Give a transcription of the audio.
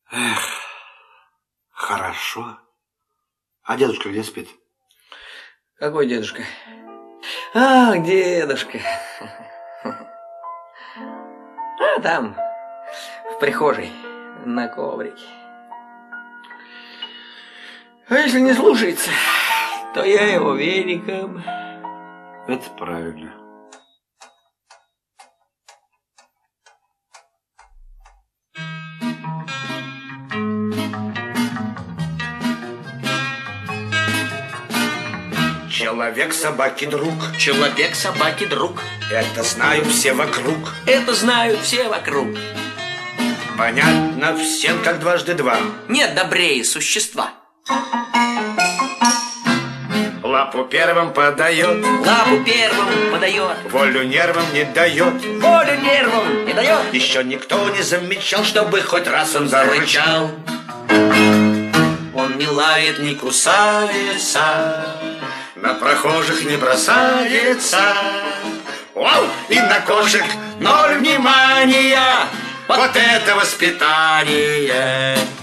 Эх, хорошо. А дедушка где спит? Какой дедушка? Ах, дедушка. А там, в прихожей, на коврике. А если не слушается, то я его веником. Это правильно. Человек собаки друг. Человек собаки друг. Это знают все вокруг. Это знают все вокруг. Понятно всем, как дважды два. Нет добрее существа. Лапу первым подает. Лапу первым подает. Волю нервам не дает. Волю нервам не дает. Еще никто не замечал, чтобы хоть раз он зарычал. Он не лает, не кусается, на прохожих не бросается. Вау! И на кошек ноль внимания. Вот это воспитание.